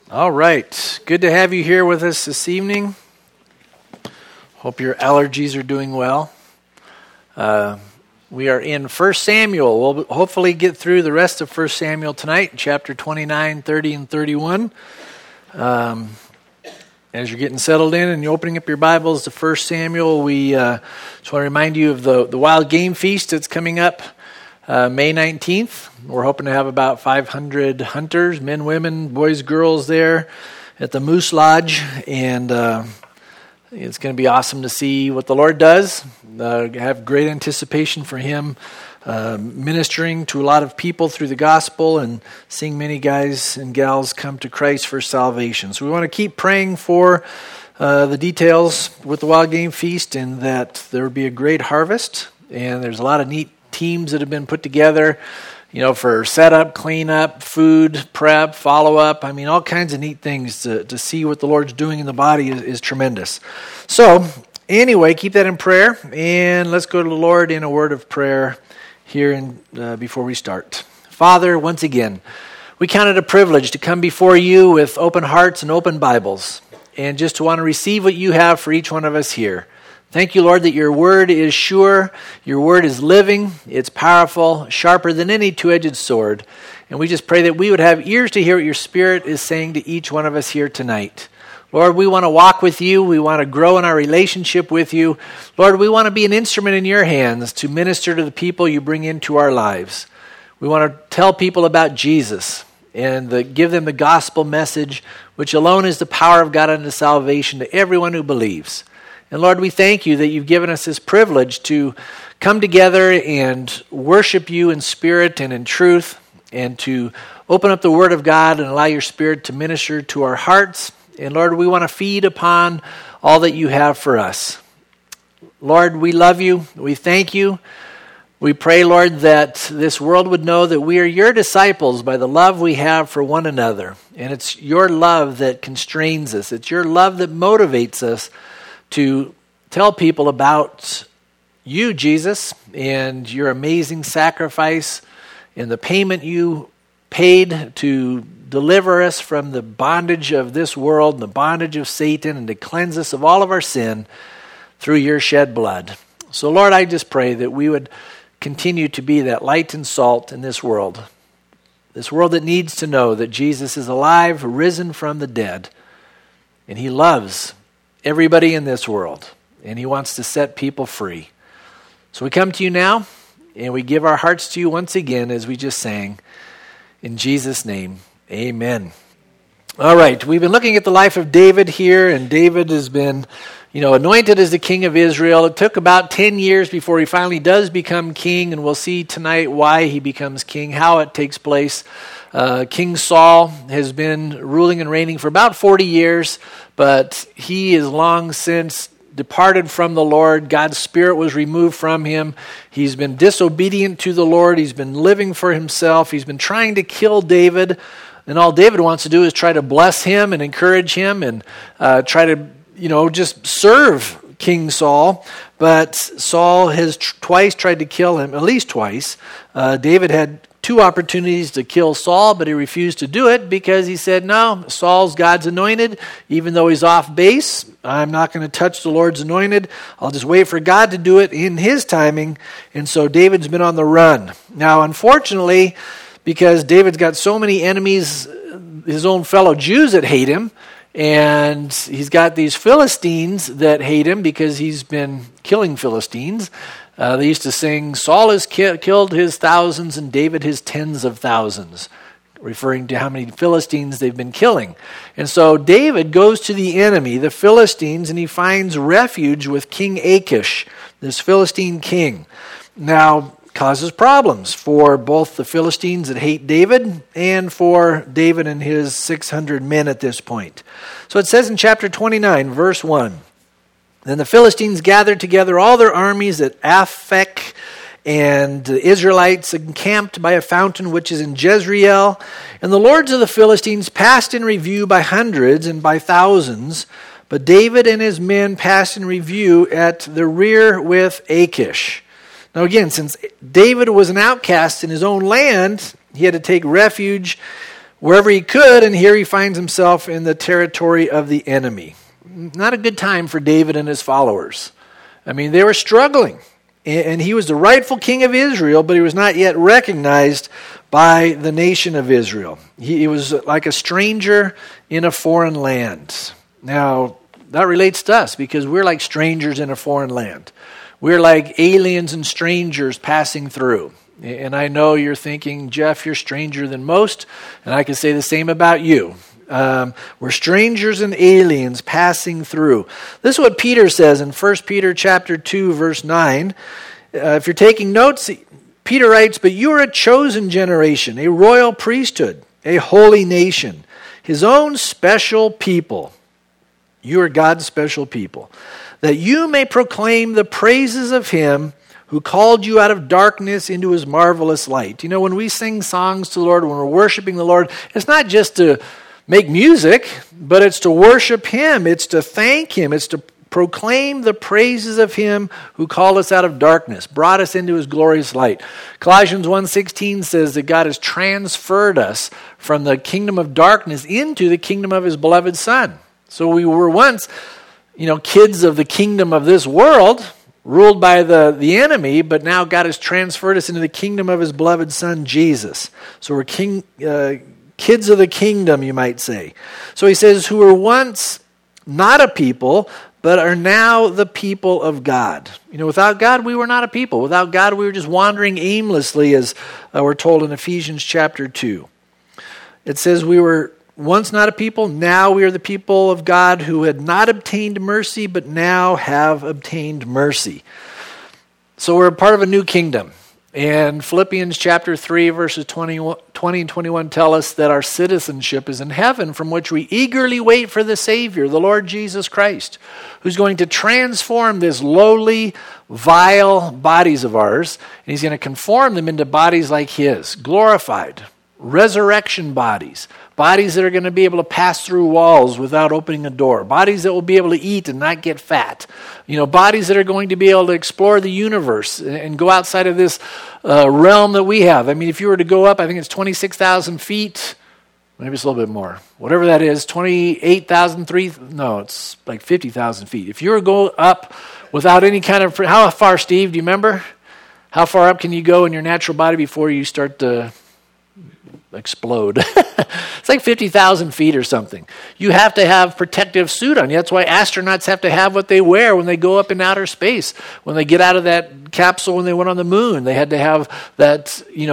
All right. Good to have you here with us this evening. Hope your allergies are doing well. We are in 1 Samuel. We'll hopefully get through the rest of 1 Samuel tonight, chapter 29, 30, and 31. As you're getting settled in and you're opening up your Bibles to 1 Samuel, we just want to remind you of the Wild Game Feast that's coming up May 19th. We're hoping to have about 500 hunters, men, women, boys, girls there at the Moose Lodge. And it's going to be awesome to see what the Lord does. Have great anticipation for Him ministering to a lot of people through the gospel and seeing many guys and gals come to Christ for salvation. So we want to keep praying for the details with the Wild Game Feast and that there will be a great harvest. And there's a lot of neat teams that have been put together, for setup, cleanup, food, prep, follow-up. All kinds of neat things to see what the Lord's doing in the body is tremendous. So, anyway, keep that in prayer, and let's go to the Lord in a word of prayer here before we start. Father, once again, we count it a privilege to come before you with open hearts and open Bibles, and just to want to receive what you have for each one of us here. Thank you, Lord, that your word is sure, your word is living, it's powerful, sharper than any two-edged sword. And we just pray that we would have ears to hear what your Spirit is saying to each one of us here tonight. Lord, we want to walk with you. We want to grow in our relationship with you. Lord, we want to be an instrument in your hands to minister to the people you bring into our lives. We want to tell people about Jesus and give them the gospel message, which alone is the power of God unto salvation to everyone who believes. And Lord, we thank you that you've given us this privilege to come together and worship you in spirit and in truth, and to open up the Word of God and allow your Spirit to minister to our hearts. And Lord, we want to feed upon all that you have for us. Lord, we love you. We thank you. We pray, Lord, that this world would know that we are your disciples by the love we have for one another. And it's your love that constrains us. It's your love that motivates us to tell people about you, Jesus, and your amazing sacrifice and the payment you paid to deliver us from the bondage of this world and the bondage of Satan and to cleanse us of all of our sin through your shed blood. So, Lord, I just pray that we would continue to be that light and salt in this world that needs to know that Jesus is alive, risen from the dead, and he loves everybody in this world, and he wants to set people free. So we come to you now, and we give our hearts to you once again as we just sang. In Jesus' name, amen. All right, we've been looking at the life of David here, and David has been, anointed as the king of Israel. It took about 10 years before he finally does become king, and we'll see tonight why he becomes king, how it takes place. King Saul has been ruling and reigning for about 40 years, but he is long since departed from the Lord. God's Spirit was removed from him. He's been disobedient to the Lord. He's been living for himself. He's been trying to kill David, and all David wants to do is try to bless him and encourage him and try to, just serve King Saul. But Saul has twice tried to kill him, at least twice. David had 2 opportunities to kill Saul, but he refused to do it because he said, no, Saul's God's anointed. Even though he's off base, I'm not going to touch the Lord's anointed. I'll just wait for God to do it in his timing. And so David's been on the run. Now, unfortunately, because David's got so many enemies, his own fellow Jews that hate him, and he's got these Philistines that hate him because he's been killing Philistines. They used to sing, Saul has killed his thousands and David his tens of thousands, referring to how many Philistines they've been killing. And so David goes to the enemy, the Philistines, and he finds refuge with King Achish, this Philistine king. Now, causes problems for both the Philistines that hate David and for David and his 600 men at this point. So it says in chapter 29, verse 1, Then the Philistines gathered together all their armies at Aphek, and the Israelites encamped by a fountain which is in Jezreel. And the lords of the Philistines passed in review by hundreds and by thousands, but David and his men passed in review at the rear with Achish. Now again, since David was an outcast in his own land, he had to take refuge wherever he could, and here he finds himself in the territory of the enemy. Not a good time for David and his followers. I mean, they were struggling. And he was the rightful king of Israel, but he was not yet recognized by the nation of Israel. He was like a stranger in a foreign land. Now, that relates to us because we're like strangers in a foreign land. We're like aliens and strangers passing through. And I know you're thinking, Jeff, you're stranger than most, and I can say the same about you. We're strangers and aliens passing through. This is what Peter says in 1 Peter chapter 2, verse 9. If you're taking notes, Peter writes, "But you are a chosen generation, a royal priesthood, a holy nation, his own special people." You are God's special people. "That you may proclaim the praises of him who called you out of darkness into his marvelous light." You know, when we sing songs to the Lord, when we're worshiping the Lord, it's not just to make music, but it's to worship him. It's to thank him. It's to proclaim the praises of him who called us out of darkness, brought us into his glorious light. Colossians 1:16 says that God has transferred us from the kingdom of darkness into the kingdom of his beloved Son. So we were once, kids of the kingdom of this world, ruled by the enemy, but now God has transferred us into the kingdom of his beloved Son, Jesus. So we're kids of the kingdom, you might say. So he says, who were once not a people, but are now the people of God. Without God, we were not a people. Without God, we were just wandering aimlessly, as we're told in Ephesians chapter 2. It says we were once not a people, now we are the people of God who had not obtained mercy, but now have obtained mercy. So we're a part of a new kingdom. And Philippians chapter 3, verses 20 and 21 tell us that our citizenship is in heaven, from which we eagerly wait for the Savior, the Lord Jesus Christ, who's going to transform this lowly, vile bodies of ours, and he's going to conform them into bodies like his, glorified, resurrection bodies that are going to be able to pass through walls without opening a door, bodies that will be able to eat and not get fat, bodies that are going to be able to explore the universe and go outside of this realm that we have. I mean, if you were to go up, I think it's 26,000 feet, maybe it's a little bit more, whatever that is, 28,000, it's like 50,000 feet. If you were to go up without any kind of, how far, Steve, do you remember? How far up can you go in your natural body before you start to explode? It's like 50,000 feet or something. You have to have protective suit on. That's why astronauts have to have what they wear when they go up in outer space. When they get out of that capsule when they went on the moon, they had to have that,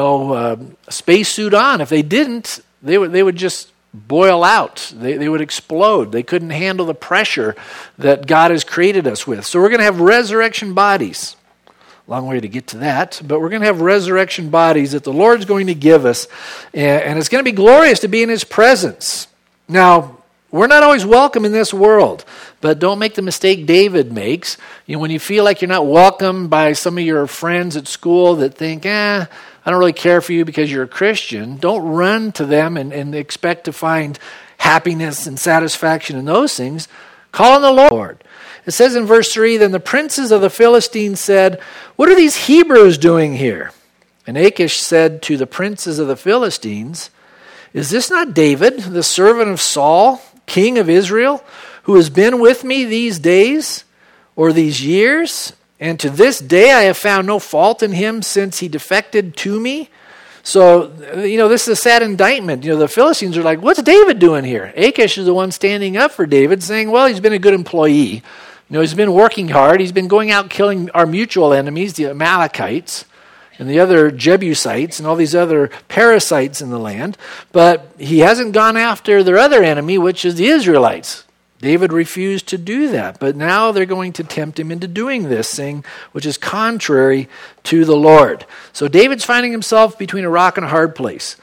space suit on. If they didn't, they would just boil out. They would explode. They couldn't handle the pressure that God has created us with. So we're going to have resurrection bodies. Long way to get to that, but we're going to have resurrection bodies that the Lord's going to give us, and it's going to be glorious to be in his presence. Now, we're not always welcome in this world, but don't make the mistake David makes. When you feel like you're not welcome by some of your friends at school that think, I don't really care for you because you're a Christian, don't run to them and expect to find happiness and satisfaction in those things. Call on the Lord. It says in verse 3, then the princes of the Philistines said, what are these Hebrews doing here? And Achish said to the princes of the Philistines, is this not David, the servant of Saul, king of Israel, who has been with me these days or these years? And to this day I have found no fault in him since he defected to me. So, this is a sad indictment. The Philistines are like, what's David doing here? Achish is the one standing up for David, saying, well, he's been a good employee. He's been working hard. He's been going out killing our mutual enemies, the Amalekites, and the other Jebusites, and all these other parasites in the land. But he hasn't gone after their other enemy, which is the Israelites. David refused to do that. But now they're going to tempt him into doing this thing, which is contrary to the Lord. So David's finding himself between a rock and a hard place.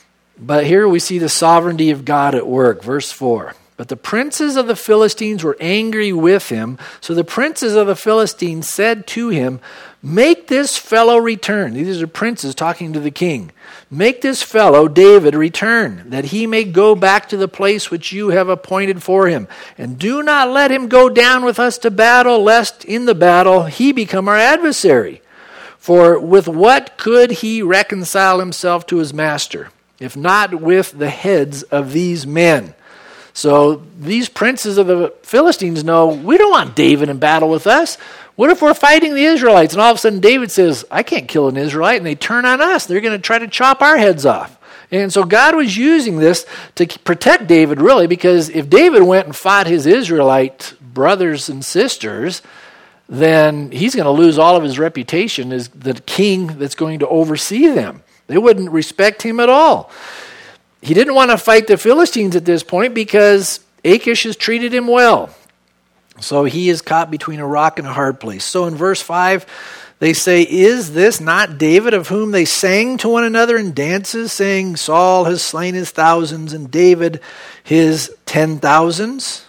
But here we see the sovereignty of God at work. Verse 4. But the princes of the Philistines were angry with him. So the princes of the Philistines said to him, make this fellow return. These are princes talking to the king. Make this fellow, David, return, that he may go back to the place which you have appointed for him. And do not let him go down with us to battle, lest in the battle he become our adversary. For with what could he reconcile himself to his master? if not with the heads of these men. So these princes of the Philistines know, we don't want David in battle with us. What if we're fighting the Israelites? And all of a sudden David says, I can't kill an Israelite, and they turn on us. They're going to try to chop our heads off. And so God was using this to protect David, really, because if David went and fought his Israelite brothers and sisters, then he's going to lose all of his reputation as the king that's going to oversee them. They wouldn't respect him at all. He didn't want to fight the Philistines at this point because Achish has treated him well. So he is caught between a rock and a hard place. So in verse 5, they say, is this not David of whom they sang to one another in dances, saying, Saul has slain his thousands and David his 10,000s?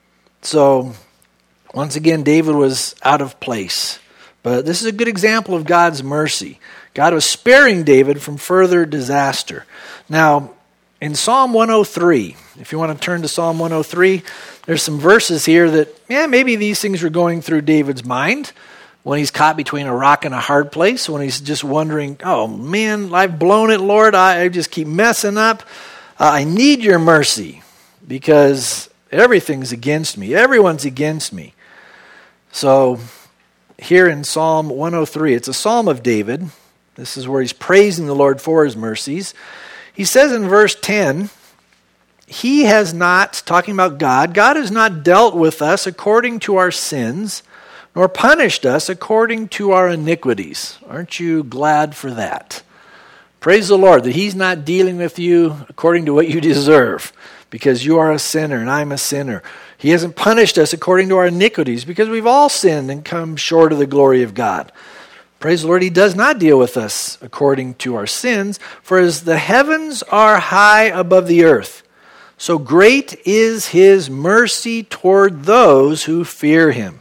So once again, David was out of place. But this is a good example of God's mercy. God was sparing David from further disaster. Now, in Psalm 103, if you want to turn to Psalm 103, there's some verses here that, maybe these things were going through David's mind when he's caught between a rock and a hard place, when he's just wondering, oh man, I've blown it, Lord. I just keep messing up. I need your mercy because everything's against me. Everyone's against me. So here in Psalm 103, it's a psalm of David. This is where he's praising the Lord for his mercies. He says in verse 10, he has not, talking about God has not dealt with us according to our sins, nor punished us according to our iniquities. Aren't you glad for that? Praise the Lord that he's not dealing with you according to what you deserve, because you are a sinner and I'm a sinner. He hasn't punished us according to our iniquities, because we've all sinned and come short of the glory of God. Praise the Lord, he does not deal with us according to our sins, for as the heavens are high above the earth, so great is his mercy toward those who fear him.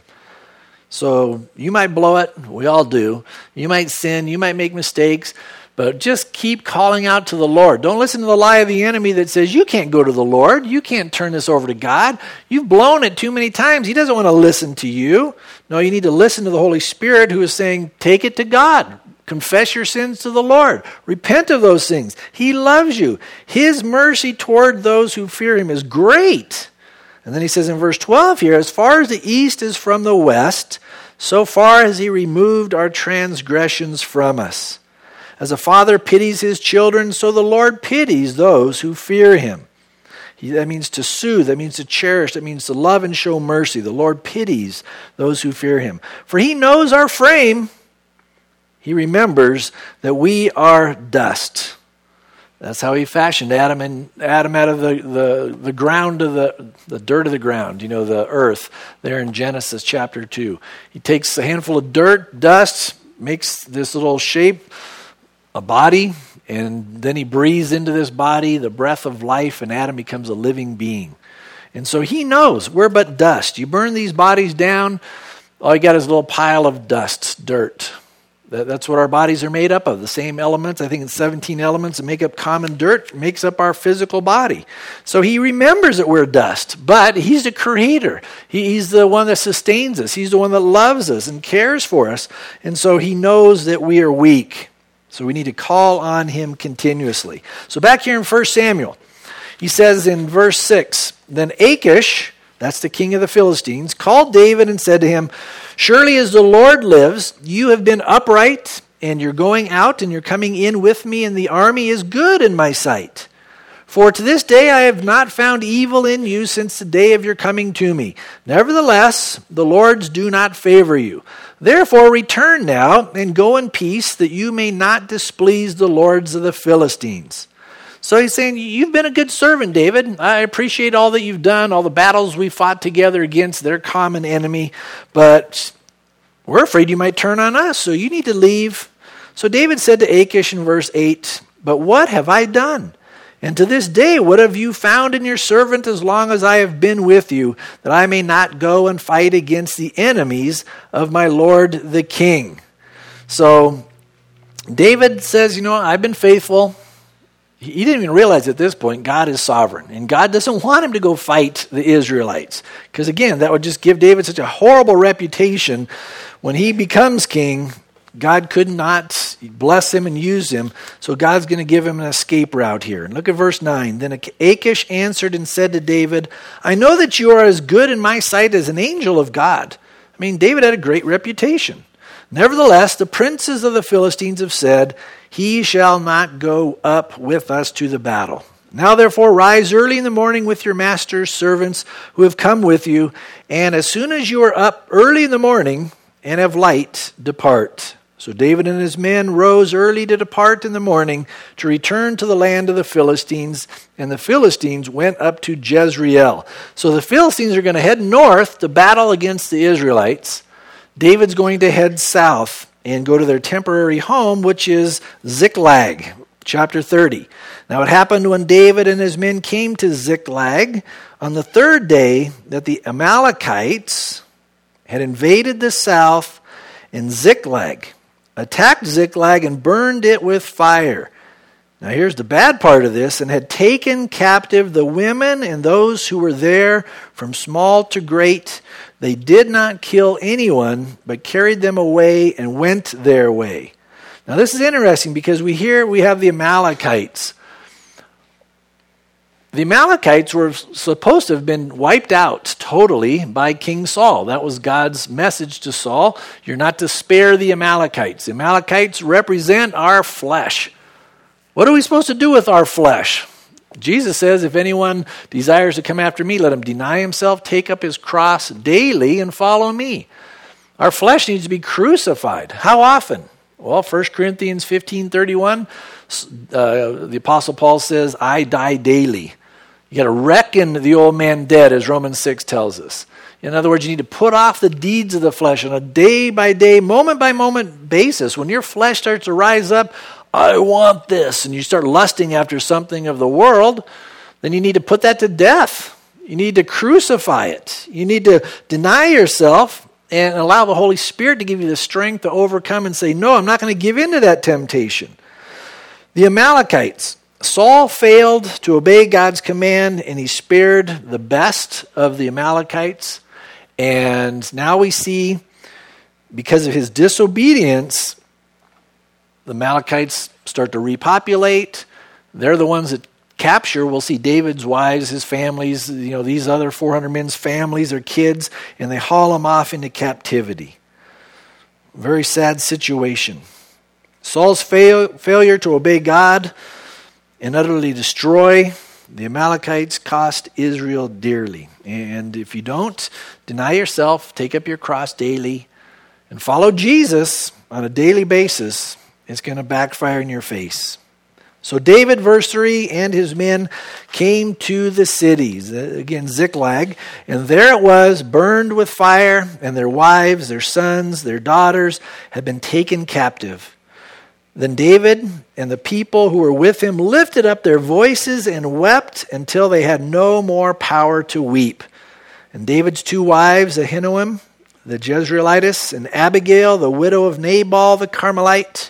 So you might blow it, we all do. You might sin, you might make mistakes, but just keep calling out to the Lord. Don't listen to the lie of the enemy that says you can't go to the Lord. You can't turn this over to God. You've blown it too many times. He doesn't want to listen to you. No, you need to listen to the Holy Spirit who is saying, take it to God. Confess your sins to the Lord. Repent of those things. He loves you. His mercy toward those who fear him is great. And then he says in verse 12 here, as far as the east is from the west, so far has he removed our transgressions from us. As a father pities his children, so the Lord pities those who fear him. That means to soothe, that means to cherish, that means to love and show mercy. The Lord pities those who fear him. For he knows our frame. He remembers that we are dust. That's how he fashioned Adam out of the ground of the dirt of the ground, the earth, there in Genesis chapter 2. He takes a handful of dirt, dust, makes this little shape, a body, and then he breathes into this body the breath of life, and Adam becomes a living being. And so he knows we're but dust. You burn these bodies down, all you got is a little pile of dust, dirt. That's what our bodies are made up of, the same elements. I think it's 17 elements that make up common dirt, makes up our physical body. So he remembers that we're dust, but he's the creator. He's the one that sustains us. He's the one that loves us and cares for us. And so he knows that we are weak. So we need to call on him continuously. So back here in 1 Samuel, he says in verse 6, then Achish, that's the king of the Philistines, called David and said to him, surely as the Lord lives, you have been upright, and your going out and your coming in with me in the army is good in my sight. For to this day I have not found evil in you since the day of your coming to me. Nevertheless, the Lords do not favor you. Therefore return now and go in peace, that you may not displease the lords of the Philistines. So he's saying, you've been a good servant, David. I appreciate all that you've done, all the battles we fought together against their common enemy, but we're afraid you might turn on us, so you need to leave. So David said to Achish in verse 8, but what have I done? And to this day, what have you found in your servant as long as I have been with you, that I may not go and fight against the enemies of my Lord the king? So David says, I've been faithful. He didn't even realize at this point God is sovereign, and God doesn't want him to go fight the Israelites. Because again, that would just give David such a horrible reputation when he becomes king. God could not bless him and use him, so God's going to give him an escape route here. And look at verse 9. Then Achish answered and said to David, I know that you are as good in my sight as an angel of God. I mean, David had a great reputation. Nevertheless, the princes of the Philistines have said, he shall not go up with us to the battle. Now therefore rise early in the morning with your master's servants who have come with you, and as soon as you are up early in the morning and have light, depart. So David and his men rose early to depart in the morning to return to the land of the Philistines, and the Philistines went up to Jezreel. So the Philistines are going to head north to battle against the Israelites. David's going to head south and go to their temporary home, which is Ziklag, chapter 30. Now it happened when David and his men came to Ziklag on the third day that the Amalekites had invaded the south, and Ziklag attacked Ziklag and burned it with fire. Now here's the bad part of this, and had taken captive the women and those who were there from small to great. They did not kill anyone, but carried them away and went their way. Now this is interesting because we have the Amalekites. The Amalekites were supposed to have been wiped out totally by King Saul. That was God's message to Saul. You're not to spare the Amalekites. The Amalekites represent our flesh. What are we supposed to do with our flesh? Jesus says, if anyone desires to come after me, let him deny himself, take up his cross daily, and follow me. Our flesh needs to be crucified. How often? Well, 1 Corinthians 15:31, the Apostle Paul says, I die daily. You got to reckon the old man dead, as Romans 6 tells us. In other words, you need to put off the deeds of the flesh on a day-by-day, moment-by-moment basis. When your flesh starts to rise up, I want this, and you start lusting after something of the world, then you need to put that to death. You need to crucify it. You need to deny yourself and allow the Holy Spirit to give you the strength to overcome and say, no, I'm not going to give in to that temptation. The Amalekites. Saul failed to obey God's command, and he spared the best of the Amalekites. And now we see, because of his disobedience, the Amalekites start to repopulate. They're the ones that capture. We'll see David's wives, his families, these other 400 men's families, their kids, and they haul them off into captivity. Very sad situation. Saul's failure to obey God and utterly destroy the Amalekites cost Israel dearly. And if you don't, deny yourself, take up your cross daily, and follow Jesus on a daily basis, it's going to backfire in your face. So David, verse 3, and his men came to the cities, again Ziklag, and there it was, burned with fire, and their wives, their sons, their daughters had been taken captive. Then David and the people who were with him lifted up their voices and wept until they had no more power to weep. And David's two wives, Ahinoam, the Jezreelitess, and Abigail, the widow of Nabal the Carmelite,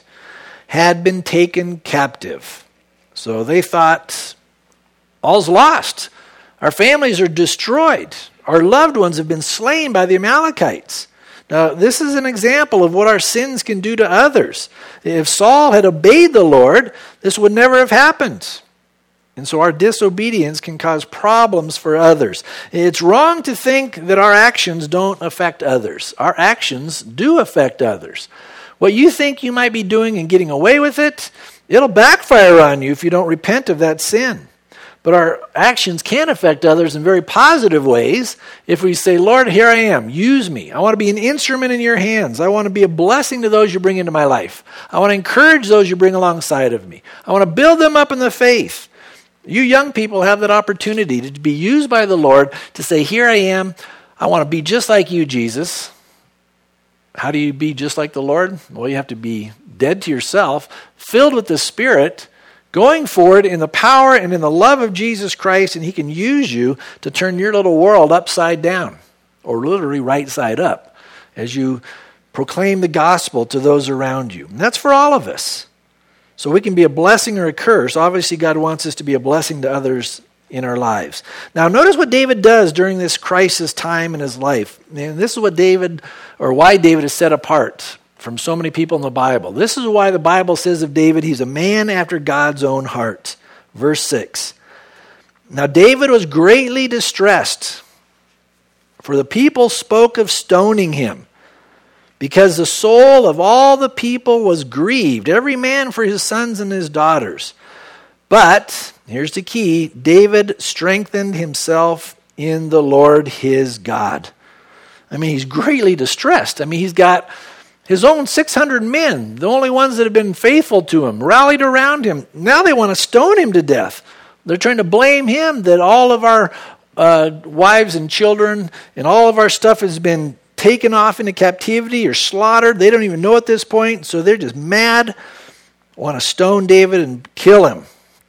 had been taken captive. So they thought, all's lost. Our families are destroyed. Our loved ones have been slain by the Amalekites. Now, this is an example of what our sins can do to others. If Saul had obeyed the Lord, this would never have happened. And so our disobedience can cause problems for others. It's wrong to think that our actions don't affect others. Our actions do affect others. What you think you might be doing and getting away with it, it'll backfire on you if you don't repent of that sin. But our actions can affect others in very positive ways if we say, Lord, here I am, use me. I want to be an instrument in your hands. I want to be a blessing to those you bring into my life. I want to encourage those you bring alongside of me. I want to build them up in the faith. You young people have that opportunity to be used by the Lord to say, here I am. I want to be just like you, Jesus. How do you be just like the Lord? Well, you have to be dead to yourself, filled with the Spirit, going forward in the power and in the love of Jesus Christ, and he can use you to turn your little world upside down, or literally right side up, as you proclaim the gospel to those around you. And that's for all of us. So we can be a blessing or a curse. Obviously, God wants us to be a blessing to others in our lives. Now, notice what David does during this crisis time in his life. And this is what why David is set apart from so many people in the Bible. This is why the Bible says of David, he's a man after God's own heart. Verse 6. Now David was greatly distressed, for the people spoke of stoning him, because the soul of all the people was grieved, every man for his sons and his daughters. But, here's the key, David strengthened himself in the Lord his God. I mean, he's greatly distressed. I mean, he's got his own 600 men, the only ones that have been faithful to him, rallied around him. Now they want to stone him to death. They're trying to blame him that all of our wives and children and all of our stuff has been taken off into captivity or slaughtered. They don't even know at this point, so they're just mad, want to stone David and kill him.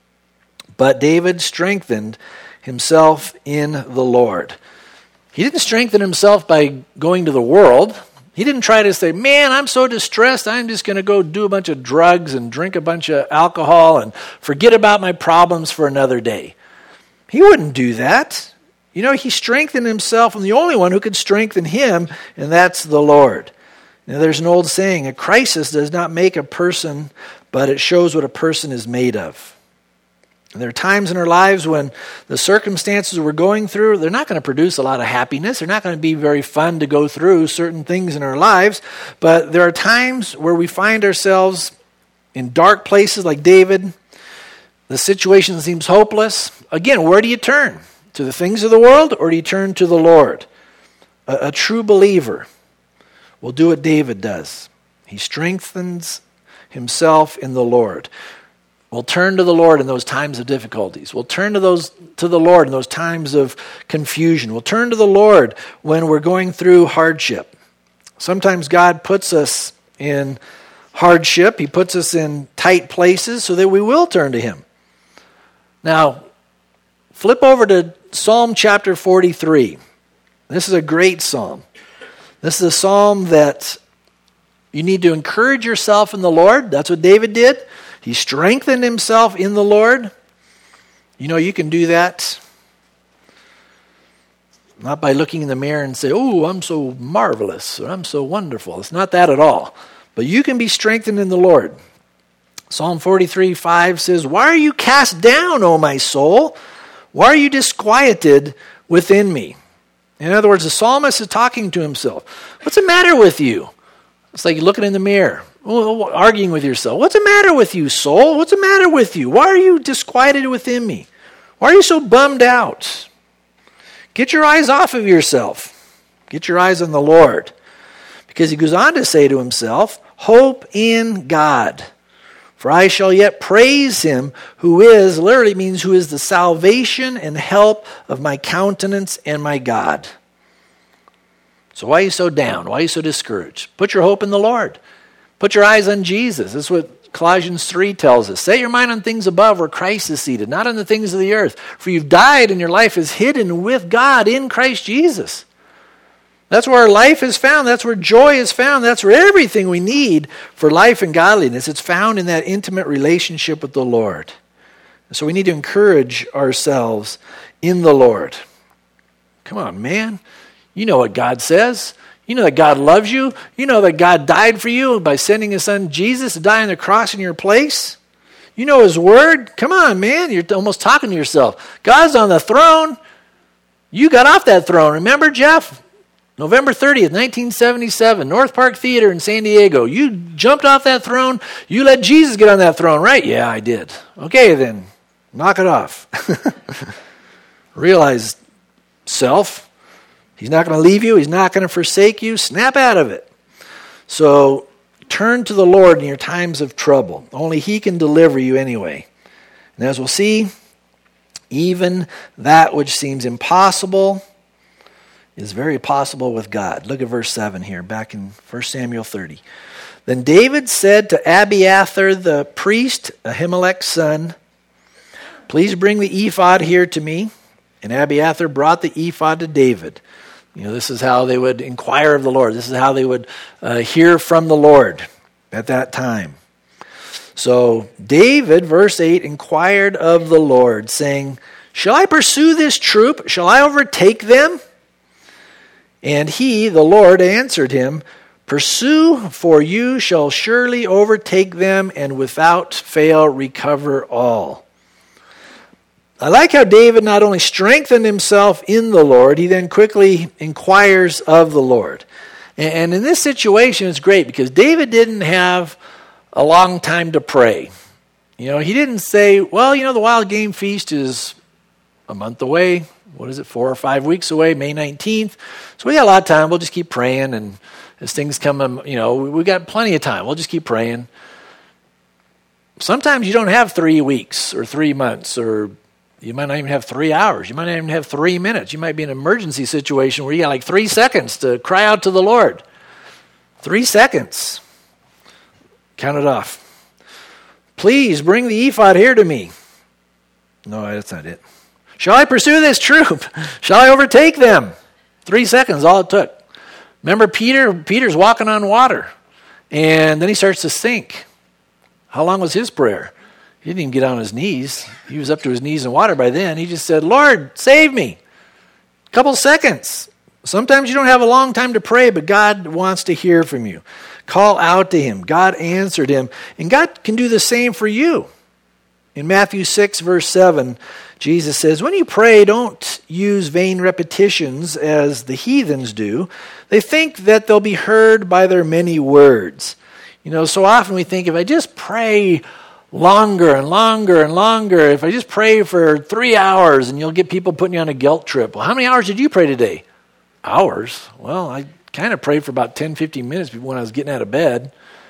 But David strengthened himself in the Lord. He didn't strengthen himself by going to the world. He didn't try to say, man, I'm so distressed, I'm just going to go do a bunch of drugs and drink a bunch of alcohol and forget about my problems for another day. He wouldn't do that. You know, he strengthened himself, and the only one who could strengthen him, and that's the Lord. Now, there's an old saying, a crisis does not make a person, but it shows what a person is made of. And there are times in our lives when the circumstances we're going through, they're not going to produce a lot of happiness. They're not going to be very fun to go through certain things in our lives. But there are times where we find ourselves in dark places like David. The situation seems hopeless. Again, where do you turn? To the things of the world, or do you turn to the Lord? A true believer will do what David does. He strengthens himself in the Lord. We'll turn to the Lord in those times of difficulties. We'll turn to the Lord in those times of confusion. We'll turn to the Lord when we're going through hardship. Sometimes God puts us in hardship. He puts us in tight places so that we will turn to Him. Now, flip over to Psalm chapter 43. This is a great psalm. This is a psalm that you need to encourage yourself in the Lord. That's what David did. He strengthened himself in the Lord. You know, you can do that not by looking in the mirror and say, oh, I'm so marvelous, or I'm so wonderful. It's not that at all. But you can be strengthened in the Lord. Psalm 43:5 says, why are you cast down, O my soul? Why are you disquieted within me? In other words, the psalmist is talking to himself. What's the matter with you? It's like you're looking in the mirror, arguing with yourself. What's the matter with you, soul? What's the matter with you? Why are you disquieted within me? Why are you so bummed out? Get your eyes off of yourself. Get your eyes on the Lord. Because he goes on to say to himself, hope in God. For I shall yet praise him who is, literally means who is the salvation and help of my countenance and my God. So why are you so down? Why are you so discouraged? Put your hope in the Lord. Put your eyes on Jesus. That's what Colossians 3 tells us. Set your mind on things above where Christ is seated, not on the things of the earth. For you've died and your life is hidden with God in Christ Jesus. That's where our life is found. That's where joy is found. That's where everything we need for life and godliness. It's found in that intimate relationship with the Lord. So we need to encourage ourselves in the Lord. Come on, man. You know what God says. You know that God loves you. You know that God died for you by sending his son Jesus to die on the cross in your place. You know his word. Come on, man. You're almost talking to yourself. God's on the throne. You got off that throne. Remember, Jeff? November 30th, 1977, North Park Theater in San Diego. You jumped off that throne. You let Jesus get on that throne, right? Yeah, I did. Okay, then. Knock it off. Realize, self, he's not going to leave you. He's not going to forsake you. Snap out of it. So turn to the Lord in your times of trouble. Only he can deliver you anyway. And as we'll see, even that which seems impossible is very possible with God. Look at verse 7 here, back in 1 Samuel 30. Then David said to Abiathar the priest, Ahimelech's son, please bring the ephod here to me. And Abiathar brought the ephod to David. You know, this is how they would inquire of the Lord. This is how they would hear from the Lord at that time. So David, verse 8, inquired of the Lord, saying, shall I pursue this troop? Shall I overtake them? And he, the Lord, answered him, Pursue, for you shall surely overtake them and without fail recover all. I like how David not only strengthened himself in the Lord, he then quickly inquires of the Lord. And in this situation, it's great because David didn't have a long time to pray. He didn't say, well, the Wild Game Feast is a month away. What is it, 4 or 5 weeks away, May 19th. So we got a lot of time. We'll just keep praying. And as things come, we got plenty of time. We'll just keep praying. Sometimes you don't have 3 weeks or 3 months, or you might not even have 3 hours. You might not even have 3 minutes. You might be in an emergency situation where you got like 3 seconds to cry out to the Lord. 3 seconds. Count it off. Please bring the ephod here to me. No, that's not it. Shall I pursue this troop? Shall I overtake them? 3 seconds, all it took. Remember Peter? Peter's walking on water. And then he starts to sink. How long was his prayer? He didn't even get on his knees. He was up to his knees in water by then. He just said, Lord, save me. A couple seconds. Sometimes you don't have a long time to pray, but God wants to hear from you. Call out to him. God answered him. And God can do the same for you. In Matthew 6, verse 7, Jesus says, when you pray, don't use vain repetitions as the heathens do. They think that they'll be heard by their many words. So often we think if I just pray longer and longer and longer, if I just pray for 3 hours, and you'll get people putting you on a guilt trip. Well, how many hours did you pray today? Hours? Well, I kind of prayed for about 10, 15 minutes when I was getting out of bed.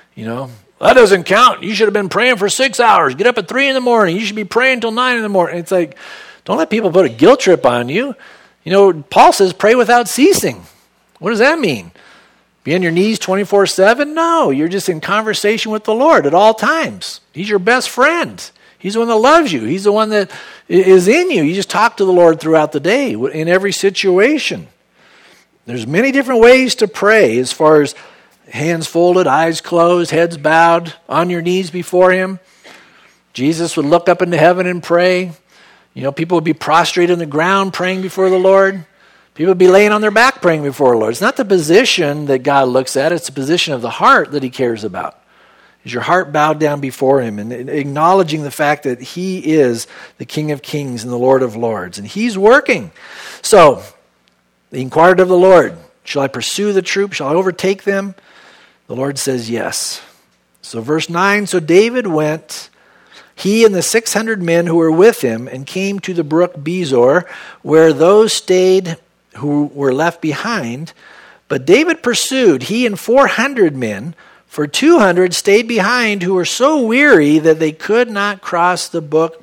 That doesn't count. You should have been praying for 6 hours. Get up at 3 in the morning. You should be praying until 9 in the morning. It's like, don't let people put a guilt trip on you. Paul says pray without ceasing. What does that mean? Be on your knees 24/7? No, you're just in conversation with the Lord at all times. He's your best friend. He's the one that loves you. He's the one that is in you. You just talk to the Lord throughout the day in every situation. There's many different ways to pray as far as hands folded, eyes closed, heads bowed, on your knees before him. Jesus would look up into heaven and pray. People would be prostrate on the ground praying before the Lord. People would be laying on their back praying before the Lord. It's not the position that God looks at. It's the position of the heart that he cares about. Is your heart bowed down before him and acknowledging the fact that he is the King of Kings and the Lord of Lords. And he's working. So, they inquired of the Lord, shall I pursue the troop? Shall I overtake them? The Lord says yes. So verse 9, so David went, he and the 600 men who were with him, and came to the brook Bezor, where those stayed who were left behind. But David pursued, he and 400 men, for 200 stayed behind, who were so weary that they could not cross the brook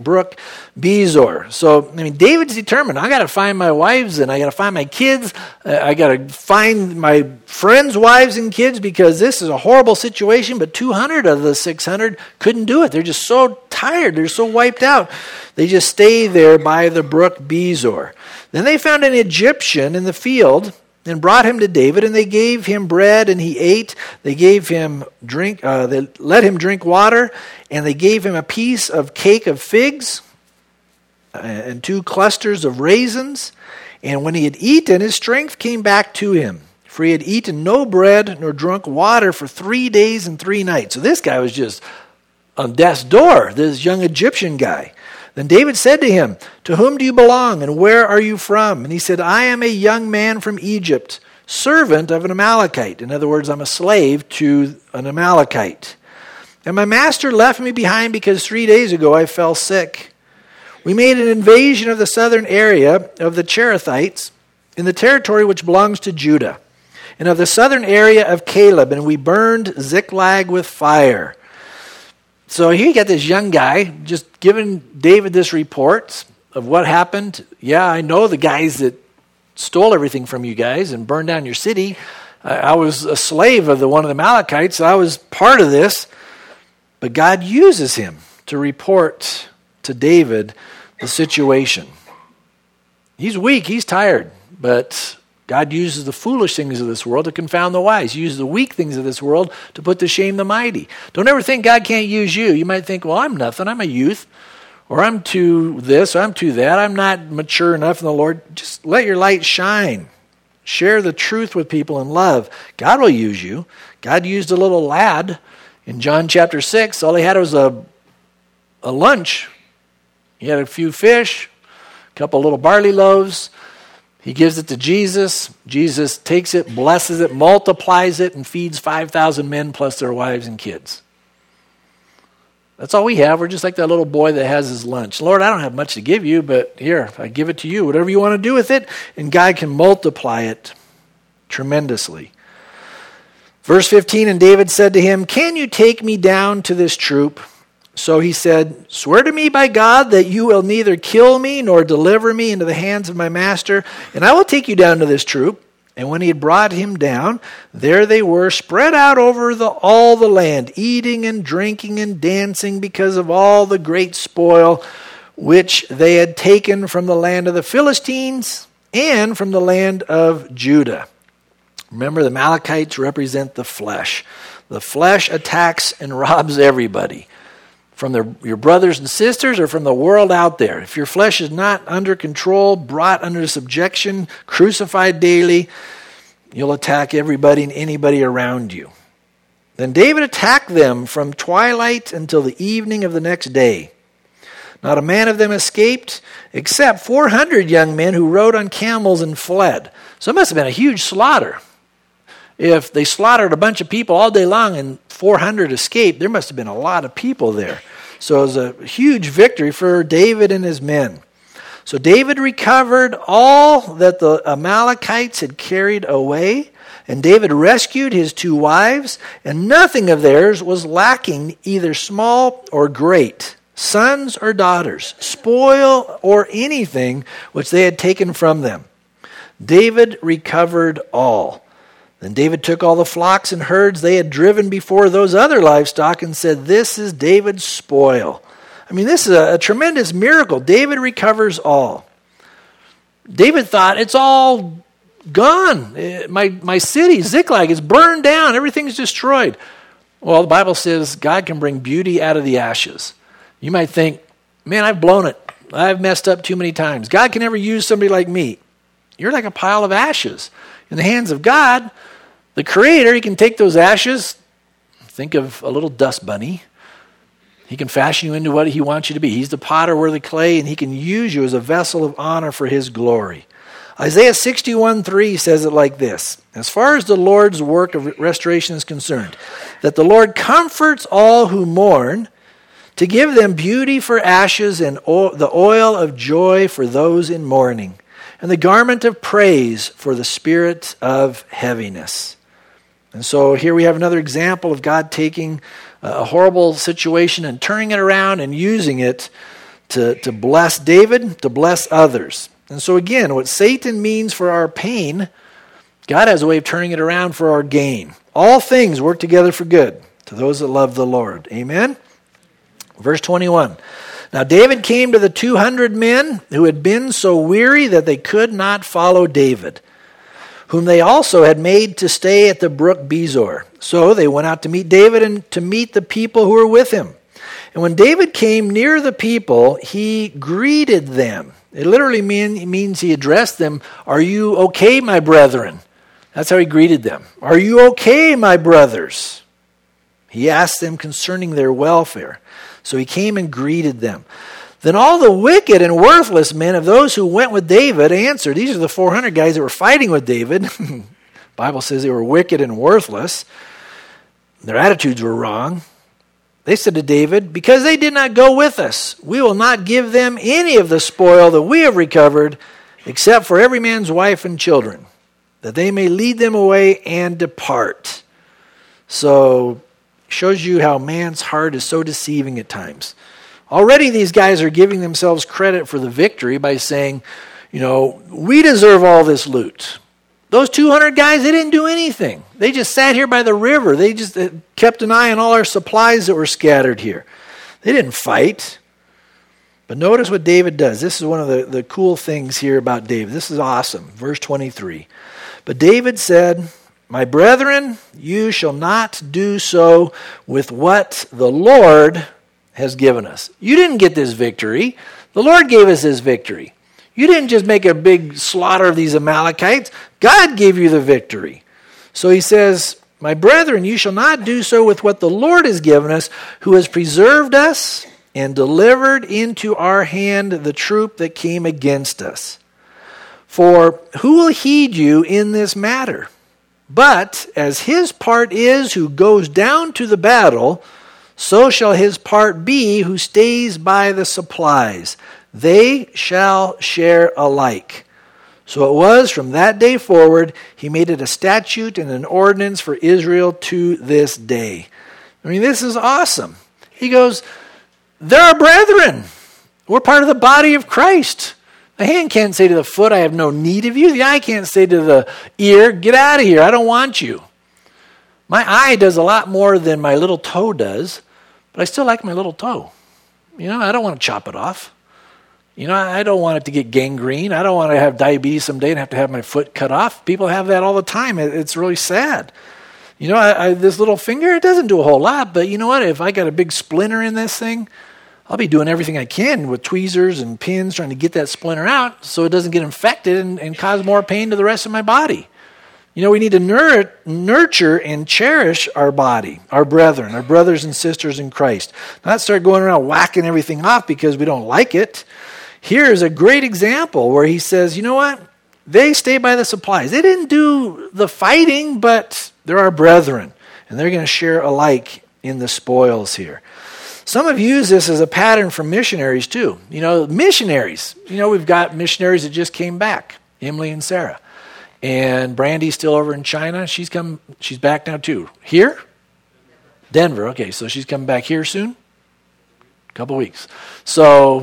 Bezor. So, David's determined. I got to find my wives, and I got to find my kids. I got to find my friends' wives and kids, because this is a horrible situation. But 200 of the 600 couldn't do it. They're just so tired. They're so wiped out. They just stay there by the brook Bezor. Then they found an Egyptian in the field and brought him to David, and they gave him bread, and he ate. They gave him drink. They let him drink water, and they gave him a piece of cake of figs and 2 clusters of raisins. And when he had eaten, his strength came back to him, for he had eaten no bread nor drunk water for 3 days and 3 nights. So this guy was just on death's door, this young Egyptian guy. Then David said to him, to whom do you belong, and where are you from? And he said, I am a young man from Egypt, servant of an Amalekite. In other words, I'm a slave to an Amalekite. And my master left me behind because 3 days ago I fell sick. We made an invasion of the southern area of the Cherethites in the territory which belongs to Judah, and of the southern area of Caleb, and we burned Ziklag with fire. So here you got this young guy just giving David this report of what happened. Yeah, I know the guys that stole everything from you guys and burned down your city. I was a slave of one of the Amalekites. So I was part of this. But God uses him to report to David the situation. He's weak, he's tired, but God uses the foolish things of this world to confound the wise. He uses the weak things of this world to put to shame the mighty. Don't ever think God can't use you. You might think, well, I'm nothing. I'm a youth. Or I'm too this, or I'm too that. I'm not mature enough in the Lord. Just let your light shine. Share the truth with people in love. God will use you. God used a little lad in John chapter 6. All he had was a lunch. He had a few fish, a couple little barley loaves. He gives it to Jesus. Jesus takes it, blesses it, multiplies it, and feeds 5,000 men plus their wives and kids. That's all we have. We're just like that little boy that has his lunch. Lord, I don't have much to give you, but here, I give it to you. Whatever you want to do with it, and God can multiply it tremendously. Verse 15, and David said to him, can you take me down to this troop? So he said, swear to me by God that you will neither kill me nor deliver me into the hands of my master, and I will take you down to this troop. And when he had brought him down, there they were, spread out over all the land, eating and drinking and dancing because of all the great spoil which they had taken from the land of the Philistines and from the land of Judah. Remember, the Amalekites represent the flesh. The flesh attacks and robs everybody, from your brothers and sisters or from the world out there. If your flesh is not under control, brought under subjection, crucified daily, you'll attack everybody and anybody around you. Then David attacked them from twilight until the evening of the next day. Not a man of them escaped, except 400 young men who rode on camels and fled. So it must have been a huge slaughter. If they slaughtered a bunch of people all day long and 400 escaped, there must have been a lot of people there. So it was a huge victory for David and his men. So David recovered all that the Amalekites had carried away, and David rescued his 2 wives, and nothing of theirs was lacking, either small or great, sons or daughters, spoil or anything which they had taken from them. David recovered all. Then David took all the flocks and herds they had driven before those other livestock and said, this is David's spoil. I mean, this is a tremendous miracle. David recovers all. David thought, it's all gone. My city, Ziklag, is burned down. Everything's destroyed. Well, the Bible says God can bring beauty out of the ashes. You might think, man, I've blown it. I've messed up too many times. God can never use somebody like me. You're like a pile of ashes. In the hands of God, the Creator, He can take those ashes, think of a little dust bunny. He can fashion you into what He wants you to be. He's the potter, we're the clay, and He can use you as a vessel of honor for His glory. Isaiah 61:3 says it like this, as far as the Lord's work of restoration is concerned, that the Lord comforts all who mourn, to give them beauty for ashes and the oil of joy for those in mourning, and the garment of praise for the spirit of heaviness. And so here we have another example of God taking a horrible situation and turning it around and using it to bless David, to bless others. And so again, what Satan means for our pain, God has a way of turning it around for our gain. All things work together for good to those that love the Lord. Amen? Verse 21. Now David came to the 200 men who had been so weary that they could not follow David, whom they also had made to stay at the brook Bezor. So they went out to meet David and to meet the people who were with him. And when David came near the people, he greeted them. It literally means he addressed them, are you okay, my brethren? That's how he greeted them. Are you okay, my brothers? He asked them concerning their welfare. So he came and greeted them. Then all the wicked and worthless men of those who went with David answered. These are the 400 guys that were fighting with David. The Bible says they were wicked and worthless. Their attitudes were wrong. They said to David, because they did not go with us, we will not give them any of the spoil that we have recovered, except for every man's wife and children, that they may lead them away and depart. So, shows you how man's heart is so deceiving at times. Already these guys are giving themselves credit for the victory by saying, we deserve all this loot. Those 200 guys, they didn't do anything. They just sat here by the river. They just kept an eye on all our supplies that were scattered here. They didn't fight. But notice what David does. This is one of the cool things here about David. This is awesome. Verse 23. But David said, my brethren, you shall not do so with what the Lord has given us. You didn't get this victory. The Lord gave us this victory. You didn't just make a big slaughter of these Amalekites. God gave you the victory. So he says, my brethren, you shall not do so with what the Lord has given us, who has preserved us and delivered into our hand the troop that came against us. For who will heed you in this matter? But as his part is who goes down to the battle, so shall his part be who stays by the supplies. They shall share alike. So it was from that day forward, he made it a statute and an ordinance for Israel to this day. I mean, this is awesome. He goes, they're our brethren. We're part of the body of Christ. The hand can't say to the foot, I have no need of you. The eye can't say to the ear, get out of here, I don't want you. My eye does a lot more than my little toe does, but I still like my little toe. I don't want to chop it off. I don't want it to get gangrene. I don't want to have diabetes someday and have to have my foot cut off. People have that all the time. It's really sad. This little finger, it doesn't do a whole lot, but you know what? If I got a big splinter in this thing, I'll be doing everything I can with tweezers and pins trying to get that splinter out so it doesn't get infected and cause more pain to the rest of my body. We need to nurture and cherish our body, our brethren, our brothers and sisters in Christ. Not start going around whacking everything off because we don't like it. Here's a great example where he says, you know what? They stay by the supplies. They didn't do the fighting, but they're our brethren. And they're going to share alike in the spoils here. Some have used this as a pattern for missionaries too. Missionaries. We've got missionaries that just came back, Emily and Sarah. And Brandy's still over in China. She's back now too. Here? Denver. Okay, so she's coming back here soon? A couple weeks. So,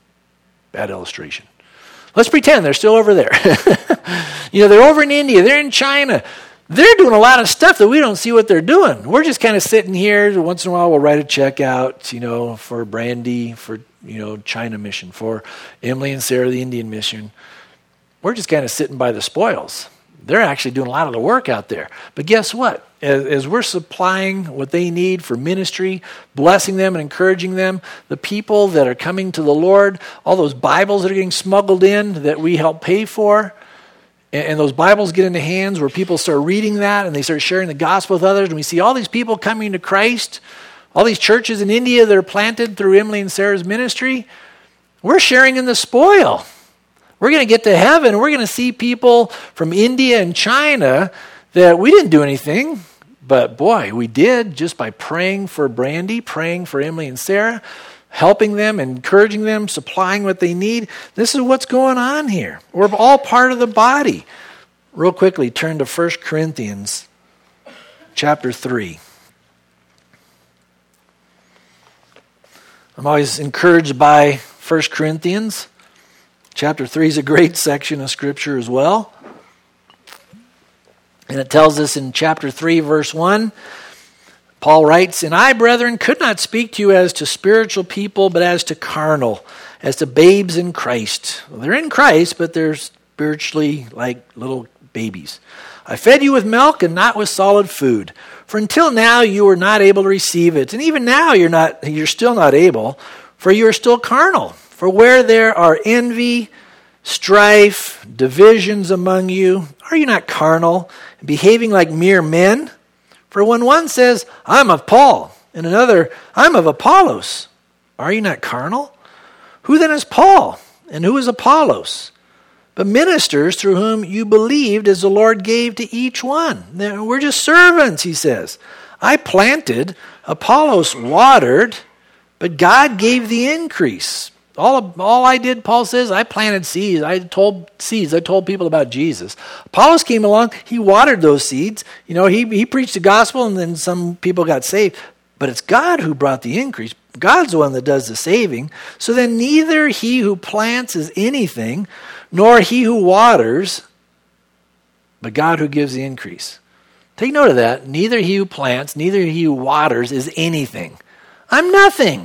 bad illustration. Let's pretend they're still over there. They're over in India. They're in China. They're doing a lot of stuff that we don't see what they're doing. We're just kind of sitting here. Once in a while, we'll write a check out, for Brandy, for, China mission, for Emily and Sarah, the Indian mission. We're just kind of sitting by the spoils. They're actually doing a lot of the work out there. But guess what? As we're supplying what they need for ministry, blessing them and encouraging them, the people that are coming to the Lord, all those Bibles that are getting smuggled in that we help pay for, and those Bibles get into hands where people start reading that and they start sharing the gospel with others, and we see all these people coming to Christ, all these churches in India that are planted through Emily and Sarah's ministry, we're sharing in the spoil. We're going to get to heaven. We're going to see people from India and China that we didn't do anything, but boy, we did just by praying for Brandy, praying for Emily and Sarah, helping them, encouraging them, supplying what they need. This is what's going on here. We're all part of the body. Real quickly, turn to 1 Corinthians chapter 3. I'm always encouraged by 1 Corinthians. Chapter 3 is a great section of Scripture as well. And it tells us in chapter 3, verse 1, Paul writes, and I, brethren, could not speak to you as to spiritual people, but as to carnal, as to babes in Christ. Well, they're in Christ, but they're spiritually like little babies. I fed you with milk and not with solid food. For until now you were not able to receive it. And even now you're still not able, for you are still carnal. For where there are envy, strife, divisions among you, are you not carnal, and behaving like mere men? For when one says, I'm of Paul, and another, I'm of Apollos, are you not carnal? Who then is Paul, and who is Apollos? But ministers through whom you believed as the Lord gave to each one. We're just servants, he says. I planted, Apollos watered, but God gave the increase. All I did, Paul says, I planted seeds. I told people about Jesus. Apollos came along. He watered those seeds. He preached the gospel, and then some people got saved. But it's God who brought the increase. God's the one that does the saving. So then neither he who plants is anything, nor he who waters, but God who gives the increase. Take note of that. Neither he who plants, neither he who waters is anything. I'm nothing.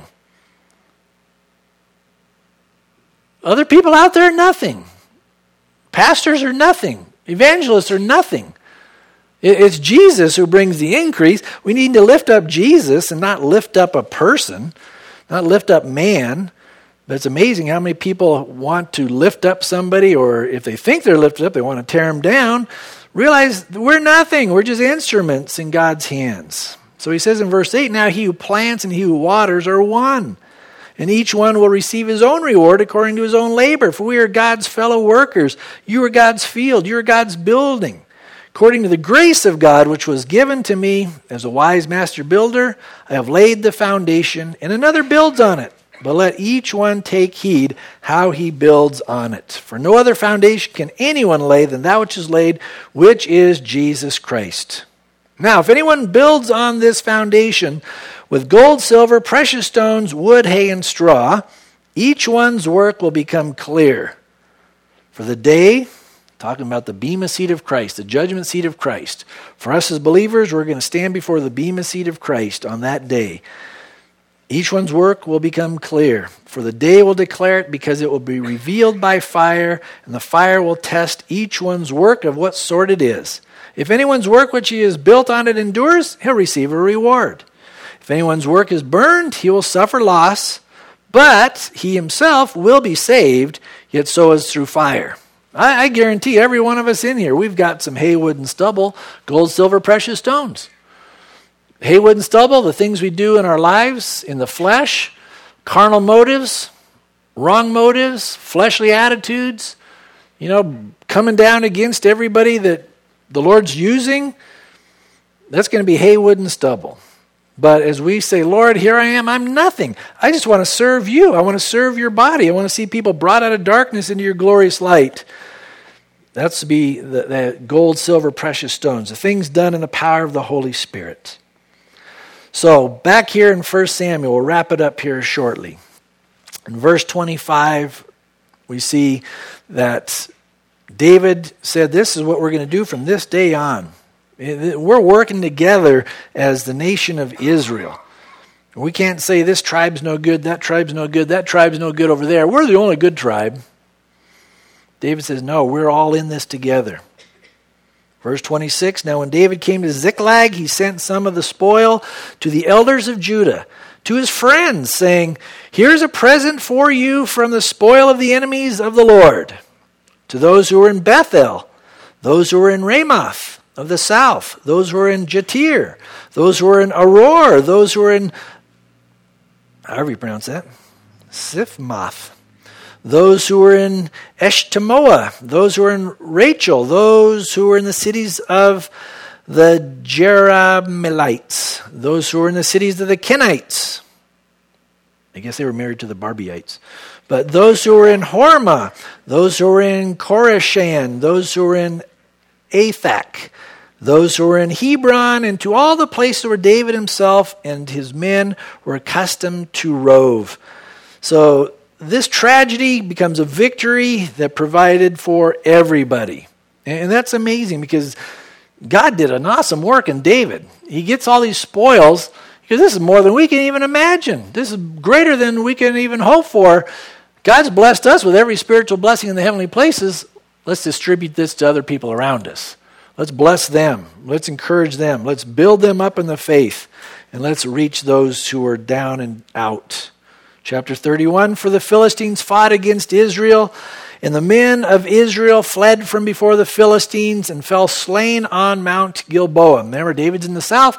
Other people out there are nothing. Pastors are nothing. Evangelists are nothing. It's Jesus who brings the increase. We need to lift up Jesus and not lift up a person, not lift up man. But it's amazing how many people want to lift up somebody, or if they think they're lifted up, they want to tear them down. Realize we're nothing. We're just instruments in God's hands. So he says in verse 8, now he who plants and he who waters are one, and each one will receive his own reward according to his own labor. For we are God's fellow workers. You are God's field. You are God's building. According to the grace of God, which was given to me as a wise master builder, I have laid the foundation, and another builds on it. But let each one take heed how he builds on it. For no other foundation can anyone lay than that which is laid, which is Jesus Christ. Now, if anyone builds on this foundation with gold, silver, precious stones, wood, hay, and straw, each one's work will become clear. For the day, talking about the bema seat of Christ, the judgment seat of Christ. For us as believers, we're going to stand before the bema seat of Christ on that day. Each one's work will become clear, for the day will declare it, because it will be revealed by fire, and the fire will test each one's work of what sort it is. If anyone's work which he has built on it endures, he'll receive a reward. If anyone's work is burned, he will suffer loss, but he himself will be saved, yet so as through fire. I guarantee every one of us in here, we've got some hay, wood, and stubble, gold, silver, precious stones. Haywood and stubble, the things we do in our lives, in the flesh, carnal motives, wrong motives, fleshly attitudes, coming down against everybody that the Lord's using, that's going to be haywood and stubble. But as we say, Lord, here I am, I'm nothing. I just want to serve you. I want to serve your body. I want to see people brought out of darkness into your glorious light. That's to be the gold, silver, precious stones, the things done in the power of the Holy Spirit. So, back here in 1 Samuel, we'll wrap it up here shortly. In verse 25, we see that David said, this is what we're going to do from this day on. We're working together as the nation of Israel. We can't say this tribe's no good, that tribe's no good, that tribe's no good over there. We're the only good tribe. David says, no, we're all in this together. Verse 26, now when David came to Ziklag, he sent some of the spoil to the elders of Judah, to his friends, saying, here's a present for you from the spoil of the enemies of the Lord. To those who were in Bethel, those who were in Ramoth of the south, those who were in Jatir, those who were in Aror, those who were in, however you pronounce that, Sifmoth. Those who were in Eshtemoa, those who were in Rachel, those who were in the cities of the Jerahmeelites, those who were in the cities of the Kenites. I guess they were married to the Barbieites. But those who were in Hormah, those who were in Koreshan, those who were in Athak, those who were in Hebron, and to all the places where David himself and his men were accustomed to rove. So this tragedy becomes a victory that provided for everybody. And that's amazing because God did an awesome work in David. He gets all these spoils because this is more than we can even imagine. This is greater than we can even hope for. God's blessed us with every spiritual blessing in the heavenly places. Let's distribute this to other people around us. Let's bless them. Let's encourage them. Let's build them up in the faith. And let's reach those who are down and out. Chapter 31, for the Philistines fought against Israel, and the men of Israel fled from before the Philistines and fell slain on Mount Gilboa. Remember, David's in the south.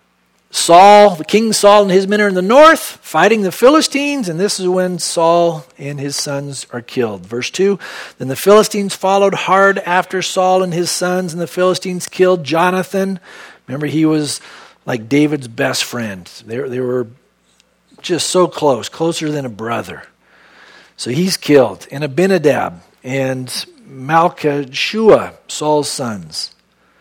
King Saul and his men are in the north, fighting the Philistines, and this is when Saul and his sons are killed. Verse 2, then the Philistines followed hard after Saul and his sons, and the Philistines killed Jonathan. Remember, he was like David's best friend. They were just so close, closer than a brother. So he's killed. And Abinadab and Malchishua, Saul's sons.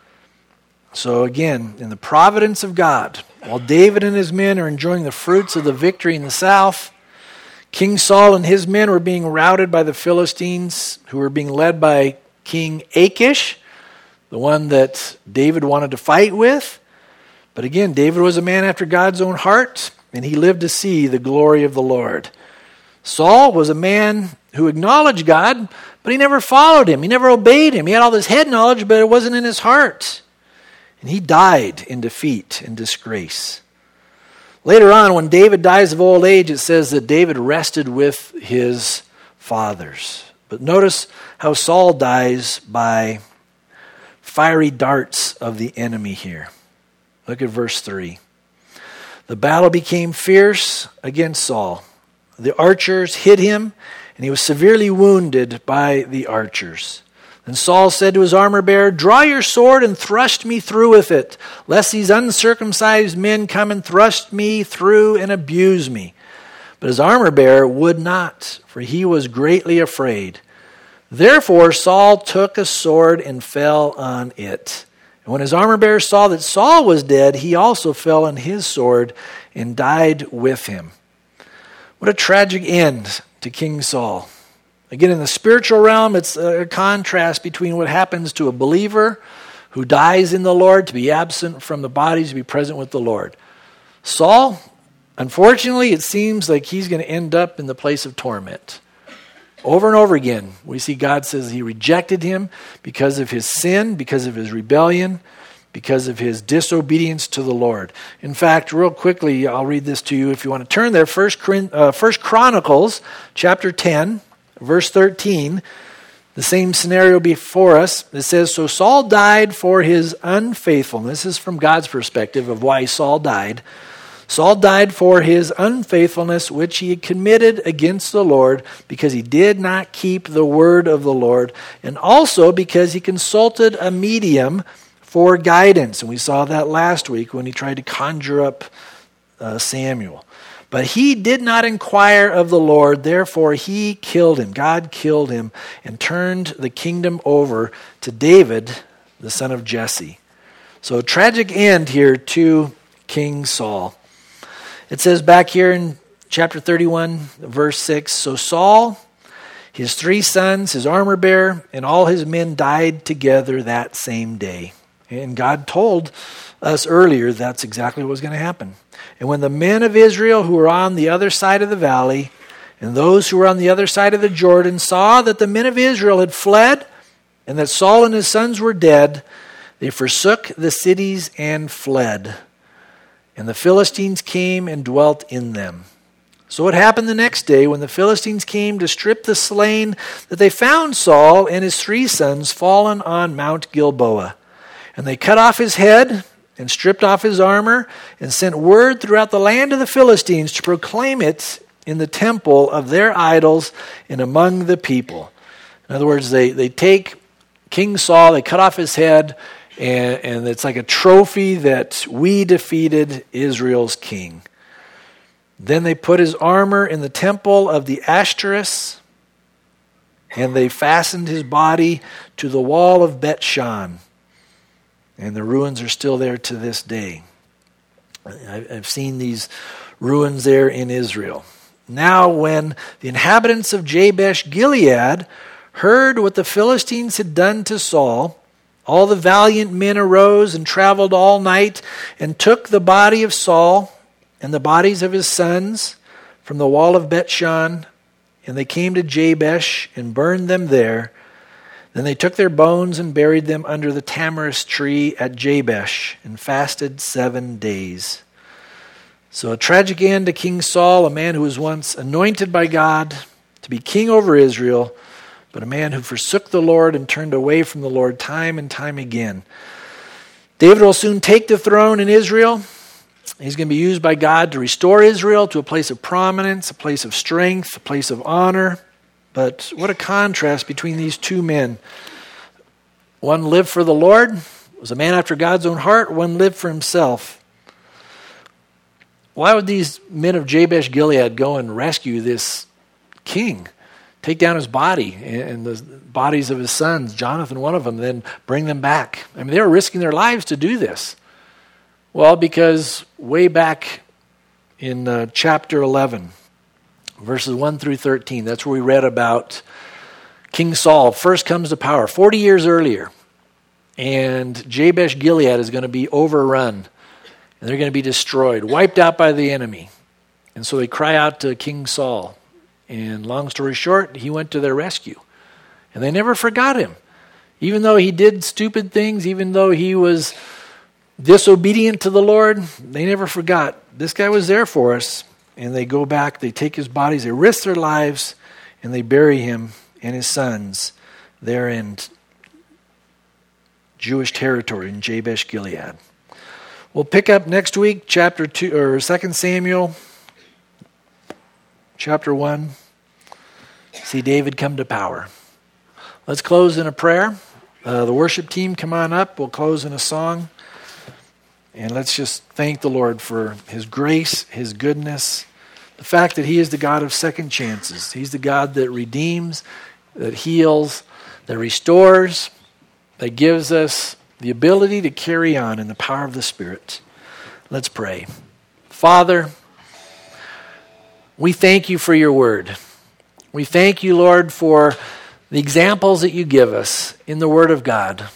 So again, in the providence of God, while David and his men are enjoying the fruits of the victory in the south, King Saul and his men were being routed by the Philistines, who were being led by King Achish, the one that David wanted to fight with. But again, David was a man after God's own heart, and he lived to see the glory of the Lord. Saul was a man who acknowledged God, but he never followed him. He never obeyed him. He had all this head knowledge, but it wasn't in his heart. And he died in defeat and disgrace. Later on, when David dies of old age, it says that David rested with his fathers. But notice how Saul dies by fiery darts of the enemy here. Look at verse 3. The battle became fierce against Saul. The archers hit him, and he was severely wounded by the archers. Then Saul said to his armor-bearer, "Draw your sword and thrust me through with it, lest these uncircumcised men come and thrust me through and abuse me." But his armor-bearer would not, for he was greatly afraid. Therefore Saul took a sword and fell on it. And when his armor-bearer saw that Saul was dead, he also fell on his sword and died with him. What a tragic end to King Saul. Again, in the spiritual realm, it's a contrast between what happens to a believer who dies in the Lord, to be absent from the body, to be present with the Lord. Saul, unfortunately, it seems like he's going to end up in the place of torment. Over and over again, we see God says he rejected him because of his sin, because of his rebellion, because of his disobedience to the Lord. In fact, real quickly, I'll read this to you if you want to turn there. First Chronicles chapter 10, verse 13, the same scenario before us. It says, "So Saul died for his unfaithfulness." This is from God's perspective of why Saul died. "Saul died for his unfaithfulness, which he had committed against the Lord, because he did not keep the word of the Lord, and also because he consulted a medium for guidance." And we saw that last week when he tried to conjure up Samuel. "But he did not inquire of the Lord, therefore he killed him." God killed him and turned the kingdom over to David, the son of Jesse. So a tragic end here to King Saul. It says back here in chapter 31, verse 6, "So Saul, his 3 sons, his armor-bearer, and all his men died together that same day." And God told us earlier that's exactly what was going to happen. "And when the men of Israel who were on the other side of the valley and those who were on the other side of the Jordan saw that the men of Israel had fled and that Saul and his sons were dead, they forsook the cities and fled. And the Philistines came and dwelt in them. So it happened the next day when the Philistines came to strip the slain that they found Saul and his 3 sons fallen on Mount Gilboa. And they cut off his head and stripped off his armor and sent word throughout the land of the Philistines to proclaim it in the temple of their idols and among the people." In other words, they take King Saul, they cut off his head, and it's like a trophy that we defeated Israel's king. Then they put his armor in the temple of the Ashtoreth, and they fastened his body to the wall of Bet-Shan. And the ruins are still there to this day. I've seen these ruins there in Israel. Now when the inhabitants of Jabesh Gilead heard what the Philistines had done to Saul, all the valiant men arose and traveled all night and took the body of Saul and the bodies of his sons from the wall of Bet-Shan, and they came to Jabesh and burned them there. Then they took their bones and buried them under the tamarisk tree at Jabesh and fasted 7 days. So a tragic end to King Saul, a man who was once anointed by God to be king over Israel, but a man who forsook the Lord and turned away from the Lord time and time again. David will soon take the throne in Israel. He's going to be used by God to restore Israel to a place of prominence, a place of strength, a place of honor. But what a contrast between these 2 men. One lived for the Lord, was a man after God's own heart. One lived for himself. Why would these men of Jabesh Gilead go and rescue this king? Take down his body and the bodies of his sons, Jonathan, one of them, then bring them back. I mean, they were risking their lives to do this. Well, because way back in chapter 11, verses 1 through 13, that's where we read about King Saul first comes to power 40 years earlier. And Jabesh Gilead is going to be overrun. And they're going to be destroyed, wiped out by the enemy. And so they cry out to King Saul. And long story short, he went to their rescue. And they never forgot him. Even though he did stupid things, even though he was disobedient to the Lord, they never forgot. This guy was there for us. And they go back, they take his bodies, they risk their lives, and they bury him and his sons there in Jewish territory in Jabesh Gilead. We'll pick up next week, chapter 2 or 2 Samuel, chapter 1. See David come to power. Let's close in a prayer. The worship team, come on up. We'll close in a song. And let's just thank the Lord for his grace, his goodness, the fact that he is the God of second chances. He's the God that redeems, that heals, that restores, that gives us the ability to carry on in the power of the Spirit. Let's pray. Father, we thank you for your word. We thank you, Lord, for the examples that you give us in the word of God.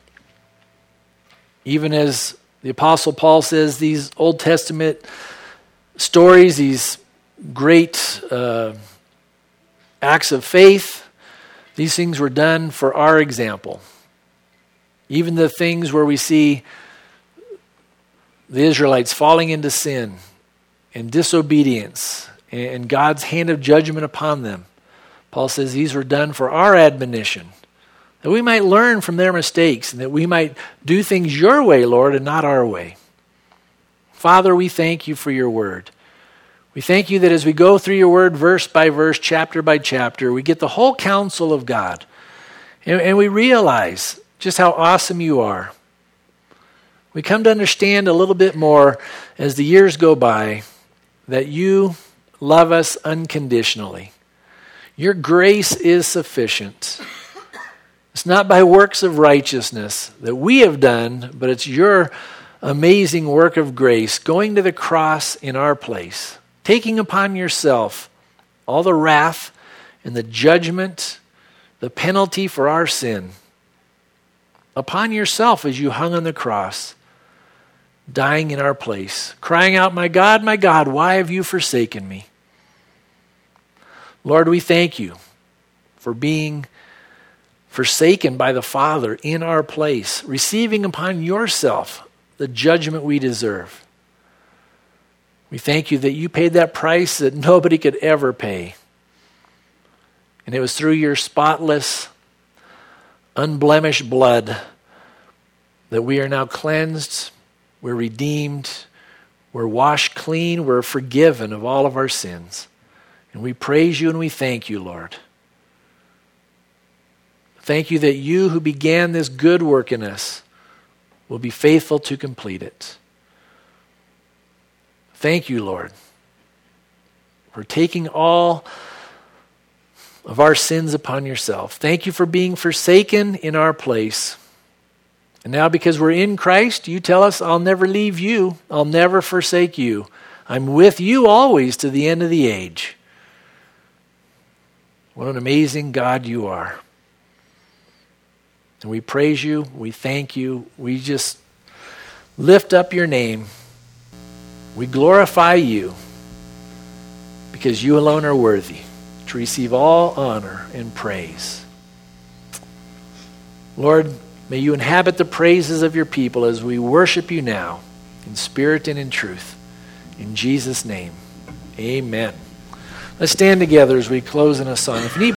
Even as the Apostle Paul says, these Old Testament stories, these great acts of faith, these things were done for our example. Even the things where we see the Israelites falling into sin and disobedience and God's hand of judgment upon them, Paul says these were done for our admonition, that we might learn from their mistakes and that we might do things your way, Lord, and not our way. Father, we thank you for your word. We thank you that as we go through your word verse by verse, chapter by chapter, we get the whole counsel of God. And we realize just how awesome you are. We come to understand a little bit more as the years go by that you love us unconditionally. Your grace is sufficient. It's not by works of righteousness that we have done, but it's your amazing work of grace going to the cross in our place, taking upon yourself all the wrath and the judgment, the penalty for our sin, upon yourself as you hung on the cross, dying in our place, crying out, my God, why have you forsaken me? Lord, we thank you for being forsaken by the Father in our place, receiving upon yourself the judgment we deserve. We thank you that you paid that price that nobody could ever pay. And it was through your spotless, unblemished blood that we are now cleansed, we're redeemed, we're washed clean, we're forgiven of all of our sins. And we praise you and we thank you, Lord. Thank you that you who began this good work in us will be faithful to complete it. Thank you, Lord, for taking all of our sins upon yourself. Thank you for being forsaken in our place. And now because we're in Christ, you tell us, I'll never leave you. I'll never forsake you. I'm with you always to the end of the age. What an amazing God you are. And we praise you. We thank you. We just lift up your name. We glorify you because you alone are worthy to receive all honor and praise. Lord, may you inhabit the praises of your people as we worship you now in spirit and in truth. In Jesus' name, amen. Let's stand together as we close in a song. If you need